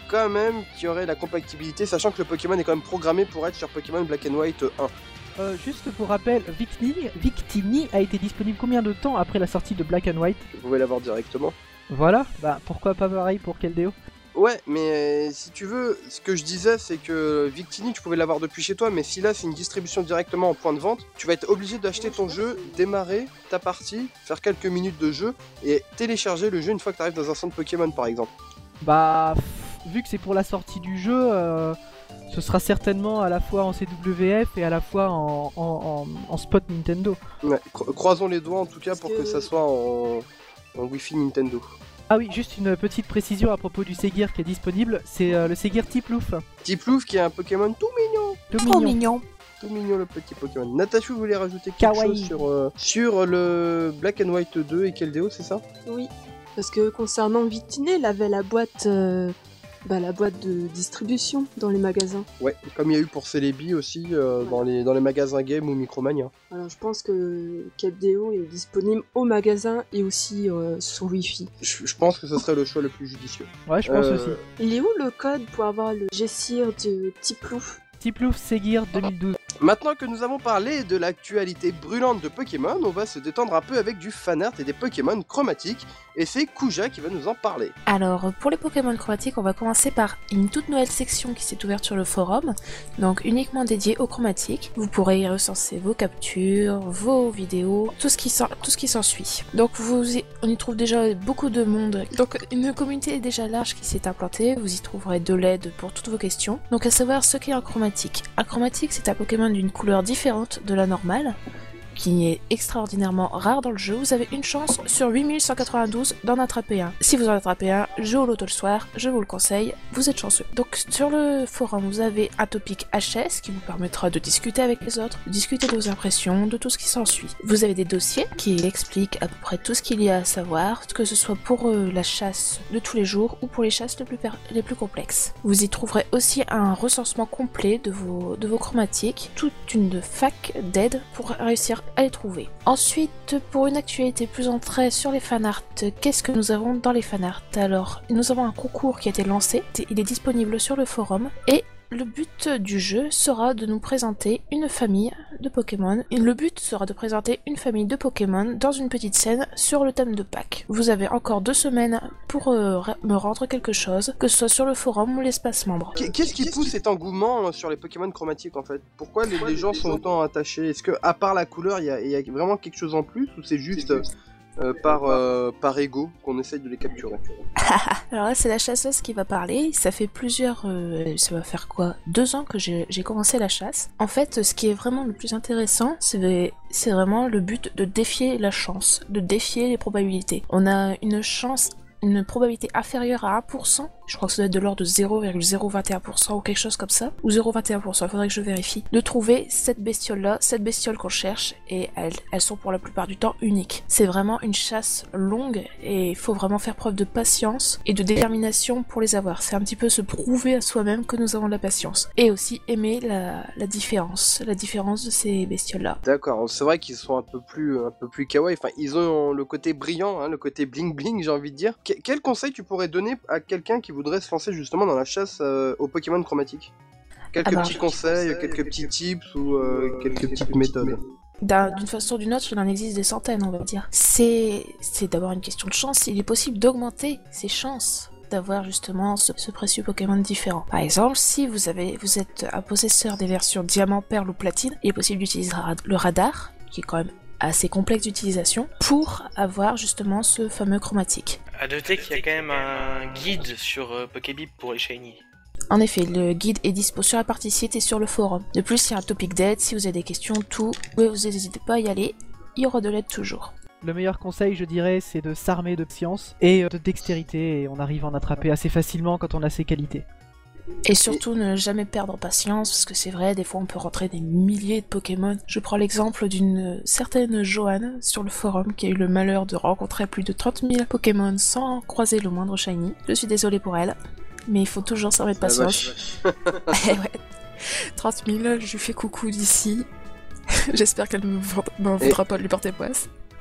quand même qu'il y aurait la compatibilité, sachant que le Pokémon est quand même programmé pour être sur Pokémon Black and White un. Euh, juste pour rappel, Victini, Victini a été disponible combien de temps après la sortie de Black and White? Vous pouvez l'avoir directement. Voilà, bah pourquoi pas pareil pour Keldeo? Ouais, mais euh, si tu veux, ce que je disais, c'est que Victini, tu pouvais l'avoir depuis chez toi, mais si là c'est une distribution directement en point de vente, tu vas être obligé d'acheter ton jeu, démarrer ta partie, faire quelques minutes de jeu et télécharger le jeu une fois que tu arrives dans un centre Pokémon par exemple. Bah, pff, vu que c'est pour la sortie du jeu, euh, ce sera certainement à la fois en C W F et à la fois en, en, en, en spot Nintendo. Ouais, cro- croisons les doigts en tout cas Parce pour que- que ça soit en, en Wi-Fi Nintendo. Ah oui, juste une petite précision à propos du Segir qui est disponible, c'est euh, le Segir Tiplouf. Tiplouf qui est un Pokémon tout mignon, Tout Trop mignon. mignon. tout mignon le petit Pokémon. Natacha, vous voulez rajouter quelque Kawaii. chose sur, euh, sur le Black and White deux et Keldeo, c'est ça? Oui, parce que concernant Victini, il avait la boîte, euh, bah, la boîte de distribution dans les magasins. Ouais, comme il y a eu pour Celebi aussi euh, dans, les, dans les magasins game ou Micromania. Alors je pense que Keldeo est disponible au magasin et aussi euh, sur Wi-Fi. Je, je pense que ce serait le choix le plus judicieux. Ouais, je pense Euh, aussi. Il est où le code pour avoir le G-Sir de Tiplouf? Tiplouf Segir deux mille douze. Maintenant que nous avons parlé de l'actualité brûlante de Pokémon, on va se détendre un peu avec du fanart et des Pokémon chromatiques, et c'est Kuja qui va nous en parler. Alors, pour les Pokémon chromatiques, on va commencer par une toute nouvelle section qui s'est ouverte sur le forum, donc uniquement dédiée aux chromatiques. Vous pourrez y recenser vos captures, vos vidéos, tout ce qui s'en, tout ce qui s'ensuit. Donc, vous y- on y trouve déjà beaucoup de monde. Donc, une communauté est déjà large qui s'est implantée. Vous y trouverez de l'aide pour toutes vos questions. Donc, à savoir ce qu'est un chromatique. Un chromatique, c'est un Pokémon d'une couleur différente de la normale, qui est extraordinairement rare dans le jeu. Vous avez une chance sur huit mille cent quatre-vingt-douze d'en attraper un. Si vous en attrapez un, jeu au loto le soir, je vous le conseille, vous êtes chanceux. Donc sur le forum, vous avez un topic H S qui vous permettra de discuter avec les autres, de discuter de vos impressions, de tout ce qui s'ensuit. Vous avez des dossiers qui expliquent à peu près tout ce qu'il y a à savoir, que ce soit pour euh, la chasse de tous les jours ou pour les chasses les plus, per- les plus complexes. Vous y trouverez aussi un recensement complet de vos, de vos chromatiques, toute une fac d'aide pour réussir à les trouver. Ensuite, pour une actualité plus en trait sur les fanarts, qu'est-ce que nous avons dans les fanarts? Alors, nous avons un concours qui a été lancé, il est disponible sur le forum, et le but du jeu sera de nous présenter une famille de Pokémon. Et le but sera de présenter une famille de Pokémon dans une petite scène sur le thème de Pâques. Vous avez encore deux semaines pour euh, ra- me rendre quelque chose, que ce soit sur le forum ou l'espace membre. Qu- Qu'est-ce qui pousse cet engouement euh, sur les Pokémon chromatiques en fait? Pourquoi les, les gens sont autant attachés? Est-ce que, à part la couleur, il y, a- il y a vraiment quelque chose en plus ou c'est juste euh, par, euh, par ego qu'on essaye de les capturer? Alors là, c'est la chasseuse qui va parler. Ça fait plusieurs... euh, ça va faire quoi? Deux ans que j'ai j'ai commencé la chasse. En fait, ce qui est vraiment le plus intéressant, c'est c'est vraiment le but de défier la chance, de défier les probabilités. On a une chance... une probabilité inférieure à un pour cent, je crois que ça doit être de l'ordre de zéro virgule zéro vingt et un pour cent ou quelque chose comme ça, ou zéro virgule vingt et un pour cent, il faudrait que je vérifie, de trouver cette bestiole-là, cette bestiole qu'on cherche, et elles, elles sont pour la plupart du temps uniques. C'est vraiment une chasse longue, et il faut vraiment faire preuve de patience et de détermination pour les avoir. C'est un petit peu se prouver à soi-même que nous avons de la patience. Et aussi aimer la, la différence, la différence de ces bestioles-là. D'accord, c'est vrai qu'ils sont un peu plus, un peu plus kawaii. Enfin, ils ont le côté brillant, hein, le côté bling bling, j'ai envie de dire. Que- quel conseil tu pourrais donner à quelqu'un qui voudrait se lancer justement dans la chasse euh, aux Pokémon chromatiques? Quelques Ah bah. petits conseils, quelques petits tips ou euh, quelques petites méthodes. D'un- D'une façon ou d'une autre, il en existe des centaines, on va dire. C'est c'est d'abord une question de chance. Il est possible d'augmenter ses chances d'avoir justement ce, ce précieux Pokémon différent. Par exemple, si vous avez, vous êtes un possesseur des versions diamant, perle ou platine, il est possible d'utiliser ra- le radar, qui est quand même assez complexe d'utilisation, pour avoir justement ce fameux chromatique. À noter qu'il y a quand même un guide sur euh, Pokébip pour les shiny. En effet, le guide est dispo sur la partie site et sur le forum. De plus, il y a un topic d'aide, si vous avez des questions, tout, vous n'hésitez pas à y aller, il y aura de l'aide toujours. Le meilleur conseil, je dirais, c'est de s'armer de science et euh, de dextérité, et on arrive à en attraper assez facilement quand on a ces qualités. Et surtout ne jamais perdre patience, parce que c'est vrai, des fois on peut rentrer des milliers de Pokémon. Je prends l'exemple d'une certaine Joanne sur le forum qui a eu le malheur de rencontrer plus de trente mille Pokémon sans croiser le moindre shiny. Je suis désolée pour elle, mais il faut toujours s'en mettre patience. Eh ouais, trente mille, je lui fais coucou d'ici. J'espère qu'elle ne m'en voudra pas de lui porter poisse.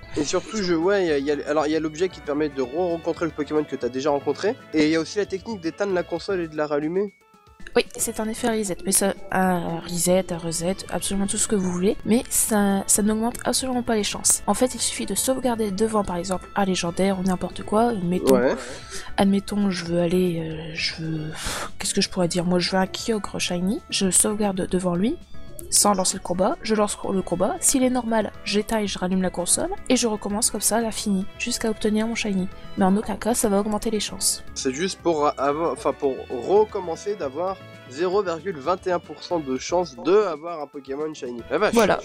Et surtout, je ouais, il y a, il y a- alors il y a l'objet qui te permet de re-rencontrer le Pokémon que tu as déjà rencontré, et il y a aussi la technique d'éteindre la console et de la rallumer. Oui, c'est un effet reset, mais ça, un reset, un reset, absolument tout ce que vous voulez, mais ça, ça n'augmente absolument pas les chances. En fait, il suffit de sauvegarder devant, par exemple, un légendaire ou n'importe quoi, admettons, Ouais. admettons, je veux aller, euh, je veux, qu'est-ce que je pourrais dire, moi je veux un Kyogre shiny, je sauvegarde devant lui, sans lancer le combat, je lance le combat, s'il est normal, j'éteins et je rallume la console, et je recommence comme ça à l'infini, jusqu'à obtenir mon shiny. Mais en aucun cas, ça va augmenter les chances. C'est juste pour avoir, enfin pour recommencer d'avoir zéro virgule vingt et un pour cent de chance de avoir un Pokémon shiny. La vache. Voilà.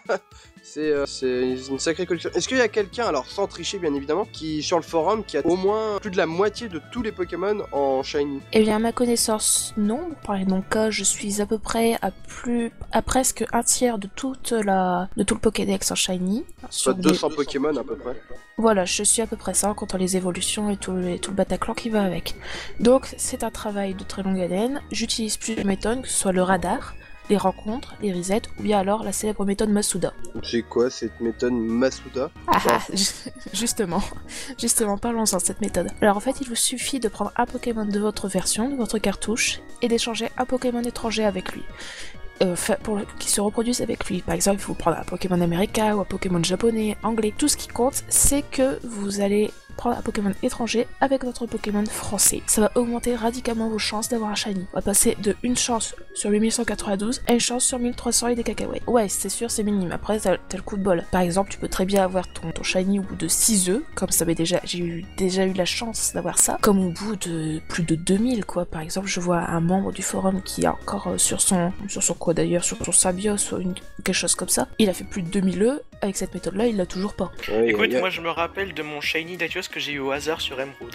c'est euh, c'est une sacrée collection. Est-ce qu'il y a quelqu'un, alors sans tricher bien évidemment, qui sur le forum qui a au moins plus de la moitié de tous les Pokémon en shiny? Eh bien, à ma connaissance, non. Pour parler de mon cas, je suis à peu près à plus, à presque un tiers de toute la, de tout le Pokédex en shiny. Soit Sur des- deux cents Pokémon à peu près. Voilà, je suis à peu près ça, en comptant les évolutions et tout le, tout le Bataclan qui va avec. Donc, c'est un travail de très longue haleine. J'utilise plusieurs méthodes, que ce soit le radar, les rencontres, les resets, ou bien alors la célèbre méthode Masuda. C'est quoi cette méthode Masuda? Ah ah, justement, justement, parlons-en de cette méthode. Alors en fait, il vous suffit de prendre un Pokémon de votre version, de votre cartouche, et d'échanger un Pokémon étranger avec lui. Euh, pour le, qui se reproduisent avec lui. Par exemple, il faut prendre un Pokémon américain ou un Pokémon japonais, anglais. Tout ce qui compte, c'est que vous allez prendre un Pokémon étranger avec votre Pokémon français. Ça va augmenter radicalement vos chances d'avoir un shiny. On va passer de une chance sur huit mille cent quatre-vingt-douze à une chance sur mille trois cents et des cacahuètes. Ouais, c'est sûr, c'est minime. Après, t'as, t'as le coup de bol. Par exemple, tu peux très bien avoir ton, ton shiny au bout de six œufs, comme ça m'est déjà, j'ai eu, déjà eu la chance d'avoir ça, comme au bout de plus de deux mille, quoi. Par exemple, je vois un membre du forum qui a encore euh, sur son, sur son quoi d'ailleurs, sur son Sabios ou une, quelque chose comme ça. Il a fait plus de deux mille œufs. Avec cette méthode-là, il l'a toujours pas. Ouais, Écoute, y a- moi je me rappelle de mon shiny Latios que j'ai eu au hasard sur Emerald.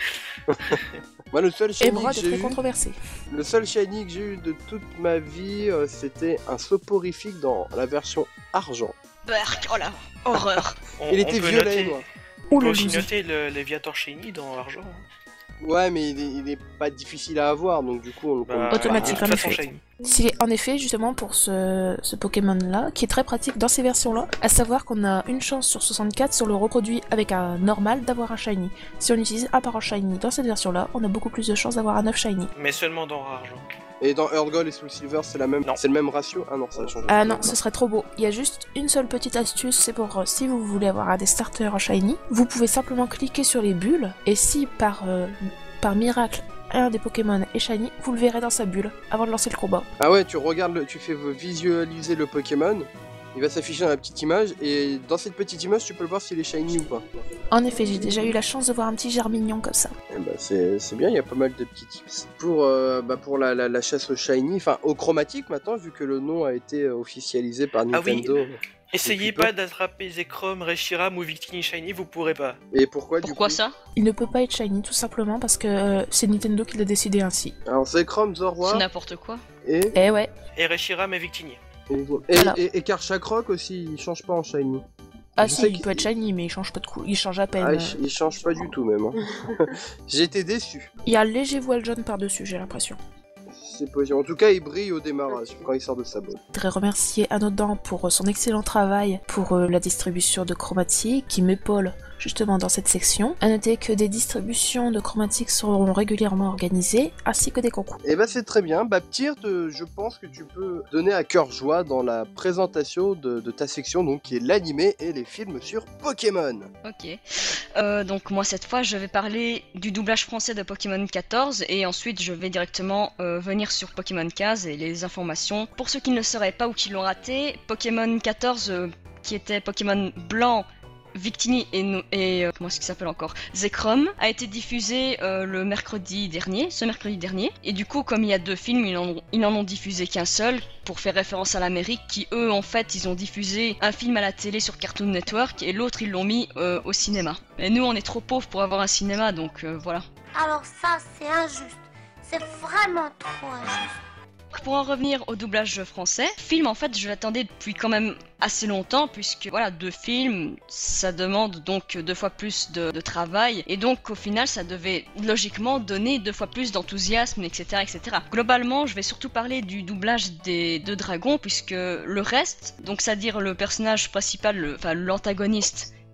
Moi, le seul shiny Emerald que est j'ai très eu, controversé. le seul shiny que j'ai eu de toute ma vie, euh, c'était un soporifique dans la version argent. Berk, oh là, horreur. On, Il on était peut violet, noter- moi. On Ouh peut le aussi loser. noter le Léviator shiny dans l'argent. Ouais, mais il est, il est pas difficile à avoir, donc du coup on le compte Bah, pas. Automatique, de toute en façon, effet. shiny. C'est en effet justement pour ce, ce Pokémon-là, qui est très pratique dans ces versions-là, à savoir qu'on a une chance sur soixante-quatre sur le reproduit avec un normal d'avoir un shiny. Si on utilise un parent shiny dans cette version-là, on a beaucoup plus de chances d'avoir un neuf shiny. Mais seulement dans argent. Et dans Earth Gold et Soul Silver, c'est la même, Non. c'est le même ratio. Ah non, ça a changé. Ah non, ce serait trop beau. Il y a juste une seule petite astuce, c'est pour euh, si vous voulez avoir un des starters en shiny, vous pouvez simplement cliquer sur les bulles, et si par, euh, par miracle un des Pokémon est shiny, vous le verrez dans sa bulle avant de lancer le combat. Ah ouais, tu regardes, le, tu fais visualiser le Pokémon, il va s'afficher dans la petite image, et dans cette petite image, tu peux le voir s'il est shiny ou pas. En effet, j'ai déjà eu la chance de voir un petit germignon comme ça. Eh bah c'est c'est bien, il y a pas mal de petits tips. Pour, euh, bah pour la, la, la chasse au shiny, enfin au chromatique maintenant, vu que le nom a été euh, officialisé par Ah oui. Nintendo. Essayez Depuis pas d'attraper Zekrom, Reshiram ou Victini shiny, vous pourrez pas. Et pourquoi du Pourquoi coup ça? Il ne peut pas être shiny tout simplement parce que euh, c'est Nintendo qui l'a décidé ainsi. Alors c'est Chrome, C'est Zorwa n'importe quoi. et... Eh ouais, Et Reshiram et Victini. Et, et, Voilà. et, et Karchakroc aussi, il change pas en shiny. ah Je si, sais il qu'il- peut être shiny mais il change pas de coup, il change à peine. Ah, euh. il, il change pas du tout même. Hein. J'étais déçu. Il y a un léger voile jaune par-dessus, j'ai l'impression. C'est possible. En tout cas, il brille au démarrage quand il sort de sa boîte. Je voudrais remercier Anodan pour euh, son excellent travail pour euh, la distribution de Chromatique qui m'épaule justement dans cette section. À noter que des distributions de Chromatique seront régulièrement organisées ainsi que des concours. Et bah c'est très bien. Bah Pthirt, euh, je pense que tu peux donner à cœur joie dans la présentation de, de ta section, donc qui est l'animé et les films sur Pokémon. Ok. Euh, donc moi cette fois je vais parler du doublage français de Pokémon quatorze et ensuite je vais directement euh, venir sur Pokémon quinze et les informations. Pour ceux qui ne le sauraient pas ou qui l'ont raté, Pokémon quatorze euh, qui était Pokémon blanc, Victini et, no- et euh, comment est-ce qu'il s'appelle encore Zekrom a été diffusé euh, le mercredi dernier, ce mercredi dernier. Et du coup, comme il y a deux films, ils en ont, ils n'en ont diffusé qu'un seul pour faire référence à l'Amérique, qui eux, en fait, ils ont diffusé un film à la télé sur Cartoon Network et l'autre ils l'ont mis euh, au cinéma. Et nous, on est trop pauvres pour avoir un cinéma, donc euh, voilà. Alors ça, c'est injuste. C'est vraiment trop injuste. Pour en revenir au doublage français, film en fait je l'attendais depuis quand même assez longtemps puisque voilà deux films ça demande donc deux fois plus de, de travail et donc au final ça devait logiquement donner deux fois plus d'enthousiasme etc etc. Globalement je vais surtout parler du doublage des deux dragons puisque le reste, donc c'est-à-dire le personnage principal, le- enfin l'antagoniste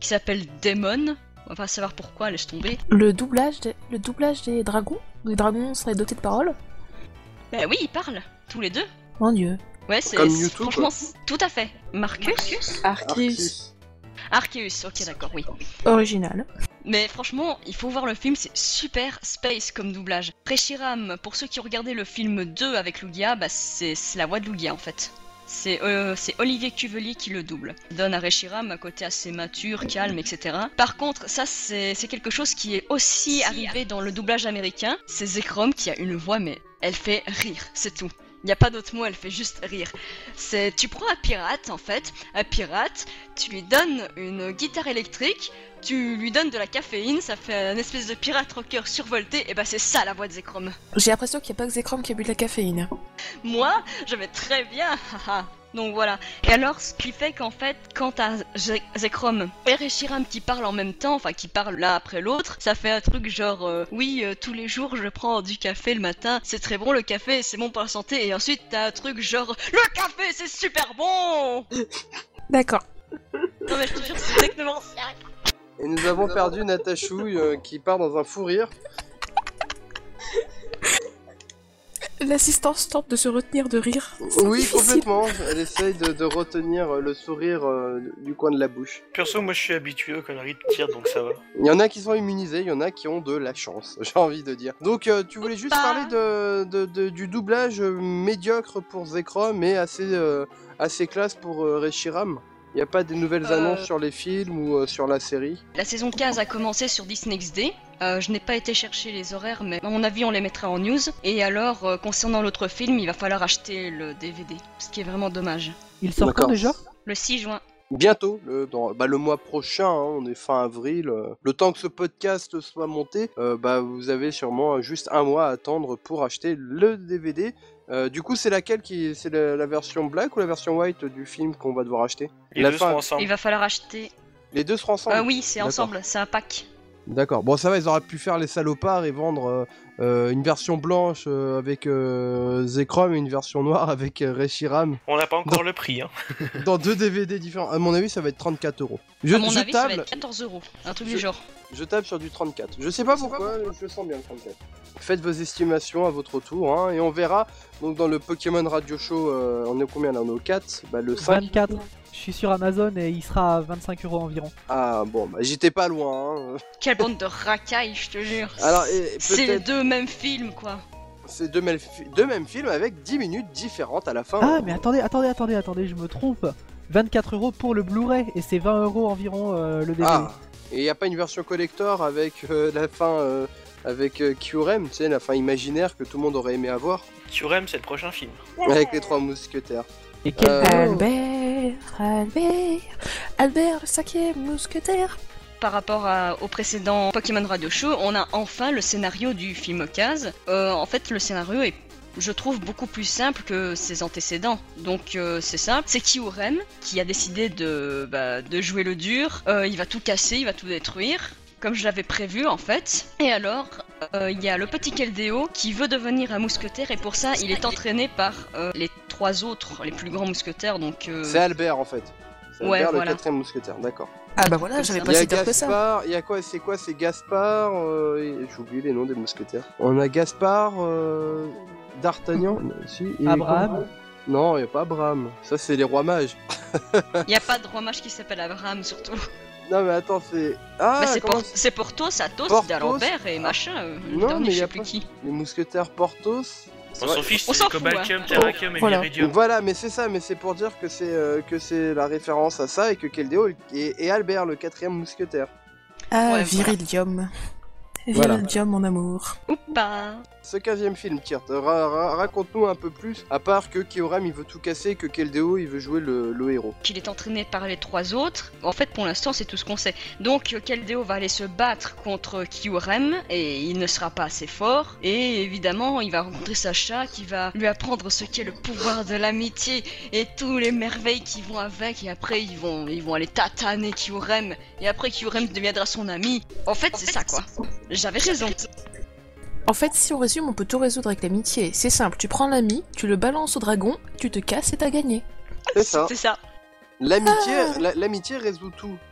qui s'appelle Daemon. On va savoir pourquoi, laisse tomber. Le doublage, des... le doublage des dragons Les dragons seraient dotés de paroles? Bah oui, ils parlent, tous les deux. Mon dieu. Ouais, c'est Comme c'est- Mewtwo, franchement, quoi. c'est- tout à fait. Marcus Arceus. Arceus, ok d'accord, oui. Original. Mais franchement, il faut voir le film, c'est super space comme doublage. Reshiram, pour ceux qui ont regardé le film deux avec Lugia, bah c'est c'est la voix de Lugia en fait. C'est euh, c'est Olivier Cuvelier qui le double. Il donne à Reshiram un côté assez mature, calme, et cetera. Par contre, ça c'est c'est quelque chose qui est aussi arrivé dans le doublage américain. C'est Zekrom qui a une voix, mais elle fait rire, c'est tout. Il n'y a pas d'autre mot, elle fait juste rire. C'est, tu prends un pirate en fait, un pirate, tu lui donnes une guitare électrique, tu lui donnes de la caféine, ça fait un espèce de pirate rocker survolté, et bah c'est ça la voix de Zekrom. J'ai l'impression qu'il n'y a pas que Zekrom qui a bu de la caféine. Moi, je vais très bien, haha. Donc voilà. Et alors, ce qui fait qu'en fait, quand t'as Ze- Zekrom et Reshiram qui parlent en même temps, enfin qui parlent l'un après l'autre, ça fait un truc genre euh, oui, euh, tous les jours je prends du café le matin, c'est très bon le café, c'est bon pour la santé. Et ensuite t'as un truc genre le café c'est super bon. D'accord. Non mais je te jure, c'est exactement ça. Et nous avons perdu Natachouille euh, qui part dans un fou rire. L'assistance tente de se retenir de rire. Oui, complètement. Elle essaye de, de retenir le sourire euh, du coin de la bouche. Perso, moi je suis habitué aux conneries de tir, donc ça va. Il y en a qui sont immunisés, il y en a qui ont de la chance, j'ai envie de dire. Donc euh, tu voulais juste Pas. parler de, de- de- du doublage euh, médiocre pour Zekrom, mais assez, euh, assez classe pour euh, Reshiram. Il n'y a pas des nouvelles Euh. annonces sur les films ou euh, sur la série? La saison quinze a commencé sur Disney X D. Euh, je n'ai pas été chercher les horaires, mais à mon avis, on les mettra en news. Et alors, euh, concernant l'autre film, il va falloir acheter le D V D, ce qui est vraiment dommage. Il sort quand D'accord. déjà? Le six juin. Bientôt, le, dans, bah, le mois prochain, hein, on est fin avril. euh, le temps que ce podcast soit monté, euh, bah, vous avez sûrement juste un mois à attendre pour acheter le D V D. Euh, du coup, c'est laquelle qui, c'est la, la version black ou la version white du film qu'on va devoir acheter? Les La deux fin- sont ensemble. Il va falloir acheter. Les deux seront ensemble. Ah oui, c'est D'accord. ensemble, c'est un pack. D'accord. Bon, ça va, ils auraient pu faire les salopards et vendre euh, euh, une version blanche euh, avec euh, Zekrom et une version noire avec euh, Reshiram On n'a pas encore le prix, hein. dans deux D V D différents. À mon avis, ça va être trente-quatre euros. Je, à mon je avis, ça va table, être quatorze euros. Un truc Je- du genre. je table sur du trente-quatre. Je sais pas pourquoi, je le sens bien le trente-quatre. Faites vos estimations à votre tour, hein, et on verra. Donc dans le Pokémon Radio Show, euh, on est combien là? On est au quatre, bah, le cinq. vingt-quatre. Je suis sur Amazon et il sera à vingt-cinq euros environ. Ah bon, bah, j'étais pas loin. Hein. Quelle bande de racailles, je te jure. Alors, et c'est les peut-être deux mêmes films, quoi. c'est deux, mêmes fi- deux mêmes films avec dix minutes différentes à la fin. Ah, mais attendez, attendez, attendez, attendez, je me trompe. vingt-quatre euros pour le Blu-ray et c'est vingt euros environ euh, le D V D. Ah, et il n'y a pas une version collector avec euh, la fin euh, avec euh, Kyurem, tu sais, la fin imaginaire que tout le monde aurait aimé avoir, Kyurem, c'est le prochain film. avec les trois mousquetaires. Et quel Euh, Albert, Albert, Albert le cinquième mousquetaire. Par rapport à- au précédent Pokémon Radio Show, on a enfin le scénario du film quinze. Euh, en fait, le scénario est, je trouve, beaucoup plus simple que ses antécédents. Donc, euh, c'est simple. C'est Kyurem qui a décidé de, bah, de jouer le dur. Euh, il va tout casser, il va tout détruire. Comme je l'avais prévu en fait. Et alors, euh, il y a le petit Keldeo qui veut devenir un mousquetaire et pour ça, il est entraîné par euh, les trois autres, les plus grands mousquetaires. Donc, euh, C'est Albert en fait. C'est Ouais, Albert voilà. le quatrième mousquetaire, d'accord. Ah bah voilà, j'avais Il pas y a si tard que ça. Gaspard, il y a quoi, c'est quoi, c'est Gaspard, euh, et- j'ai oublié les noms des mousquetaires. On a Gaspard, euh, D'Artagnan, si, et Abraham. quoi Non, il n'y a pas Abraham, ça c'est les rois mages. il n'y a pas de roi mage qui s'appelle Abraham surtout. Non mais attends, c'est... Ah, Bah, c'est comment pour, c'est Porthos, Athos, Porthos. d'Alembert et machin. euh, le Non, dernier, mais je y a sais plus pas- qui. Les mousquetaires Porthos. On s'en fiche, On c'est s'en fout, Cobaltium, hein. Terrakium et Voilà. Viridium. Donc voilà, mais c'est ça, mais c'est pour dire que c'est euh, que c'est la référence à ça et que Keldeo est, est Albert, le quatrième mousquetaire. Ah, Ouais, Virilium. Voilà. Virilium, mon amour. Ou pas. Ce quinzième film, Tirt, ra- ra- raconte-nous un peu plus, à part que Kyurem il veut tout casser et que Keldeo il veut jouer le, le héros. Qu'il est entraîné par les trois autres. En fait, pour l'instant, c'est tout ce qu'on sait. Donc, euh, Keldeo va aller se battre contre Kyurem et il ne sera pas assez fort. Et évidemment, il va rencontrer Sacha qui va lui apprendre ce qu'est le pouvoir de l'amitié et tous les merveilles qui vont avec. Et après, ils vont, ils vont aller tataner Kyurem. Et après, Kyurem deviendra son ami. En fait, c'est ça quoi. J'avais raison. En fait, si on résume, on peut tout résoudre avec l'amitié. C'est simple, tu prends l'ami, tu le balances au dragon, tu te casses et t'as gagné. C'est ça. C'est ça. L'amitié, la- l'amitié résout tout.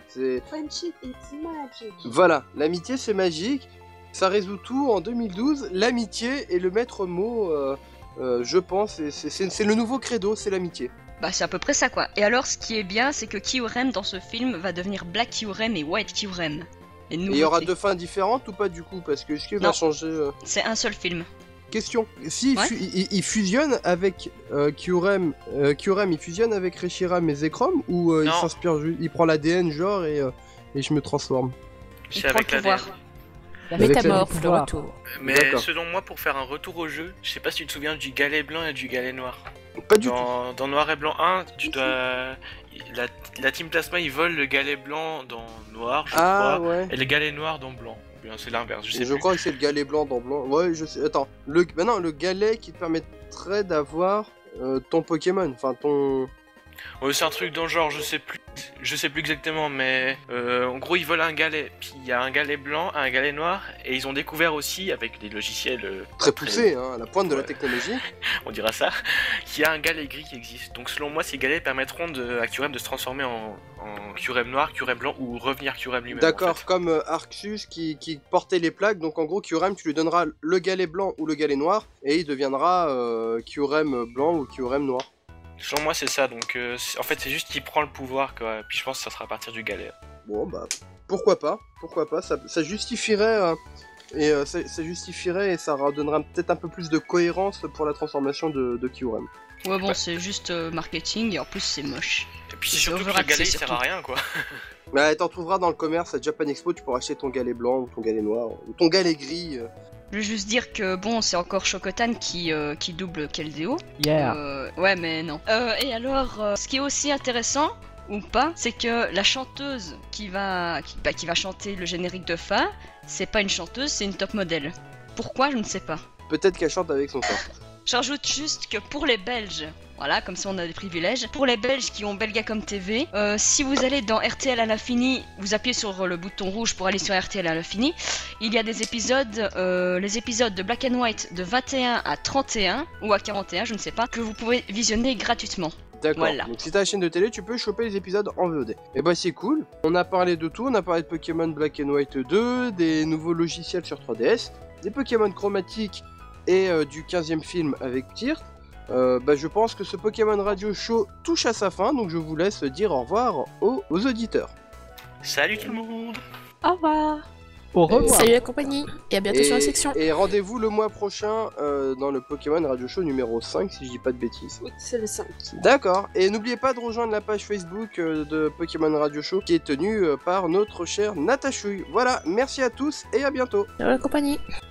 C'est... Friendship is magic. Voilà, l'amitié c'est magique, ça résout tout en deux mille douze, l'amitié est le maître mot, euh, euh, je pense, et c'est, c'est, c'est le nouveau credo, c'est l'amitié. Bah c'est à peu près ça quoi. Et alors ce qui est bien c'est que Kyurem dans ce film va devenir Black Kyurem et White Kyurem. Et il y aura deux fins différentes ou pas du coup? Parce que est-ce qu'il va changer... Euh... C'est un seul film. Question, si ouais. fu- il, il fusionne avec euh, Kyurem, euh, Kyurem il fusionne avec Reshiram et Zekrom ou euh, il s'inspire, ju- il prend l'A D N genre et, euh, et je me transforme? C'est avec l'A D N. La métamorphe, le retour. Mais D'accord. selon moi, pour faire un retour au jeu, je sais pas si tu te souviens du galet blanc et du galet noir. Pas du dans, tout. Dans Noir et Blanc un, tu dois... la, la Team Plasma ils volent le galet blanc dans Noir, je ah, crois, ouais. et le galet noir dans Blanc. Ou bien c'est l'inverse, je sais Je plus. crois que c'est le galet blanc dans Blanc. Ouais, je sais. Attends, le... Bah non, le galet qui te permettrait d'avoir euh, ton Pokémon, enfin ton... Ouais, c'est un truc dans le genre, je sais plus, je sais plus exactement, mais euh, en gros ils volent un galet, puis il y a un galet blanc, un galet noir, et ils ont découvert aussi avec des logiciels euh, très poussés, hein, à la pointe de ouais. la technologie, on dira ça, qu'il y a un galet gris qui existe. Donc selon moi, ces galets permettront de, à Kyurem de se transformer en, en Kyurem noir, Kyurem blanc ou revenir Kyurem lui-même. D'accord, en fait. comme euh, Arxus qui, qui portait les plaques, donc en gros Kyurem tu lui donneras le galet blanc ou le galet noir, et il deviendra euh, Kyurem blanc ou Kyurem noir. Selon moi c'est ça, donc euh, en fait c'est juste qu'il prend le pouvoir quoi, puis je pense que ça sera à partir du galet. Bon bah pourquoi pas, pourquoi pas, ça, ça justifierait euh, et euh, ça, ça justifierait et ça redonnera peut-être un peu plus de cohérence pour la transformation de, de Kyurem. Ouais bon ouais. C'est juste euh, marketing et en plus c'est moche. Et puis c'est surtout que le galet il sert à rien quoi. Bah t'en trouveras dans le commerce à Japan Expo, tu pourras acheter ton galet blanc ou ton galet noir ou ton galet gris. Euh. Je veux juste dire que bon, c'est encore Shokotan qui, euh, qui double Keldeo. Yeah. Euh, ouais, mais non. Euh, et alors, euh, ce qui est aussi intéressant, ou pas, c'est que la chanteuse qui va, qui, bah, qui va chanter le générique de fin, c'est pas une chanteuse, c'est une top modèle. Pourquoi, je ne sais pas. Peut-être qu'elle chante avec son corps. J'ajoute juste que pour les Belges, voilà, comme ça on a des privilèges. Pour les Belges qui ont Belgacom T V, euh, si vous allez dans R T L à l'infini, vous appuyez sur le bouton rouge pour aller sur R T L à l'infini, il y a des épisodes, euh, les épisodes de Black and White de vingt et un à trente et un, ou à quarante et un, je ne sais pas, que vous pouvez visionner gratuitement. D'accord, voilà. Donc si t'as la chaîne de télé, tu peux choper les épisodes en V O D. Et bah c'est cool, on a parlé de tout, on a parlé de Pokémon Black and White deux, des nouveaux logiciels sur trois D S, des Pokémon chromatiques et euh, du quinzième film avec Tyrt. Euh, bah, je pense que ce Pokémon Radio Show touche à sa fin, donc je vous laisse dire au revoir aux, aux auditeurs. Salut tout le monde. Au revoir. Au revoir. Salut la compagnie, et à bientôt et, sur la section. Et rendez-vous le mois prochain euh, dans le Pokémon Radio Show numéro cinq, si je dis pas de bêtises. Oui, c'est le cinq. D'accord, et n'oubliez pas de rejoindre la page Facebook euh, de Pokémon Radio Show, qui est tenue euh, par notre cher Natachouille. Voilà, merci à tous et à bientôt. Salut la compagnie.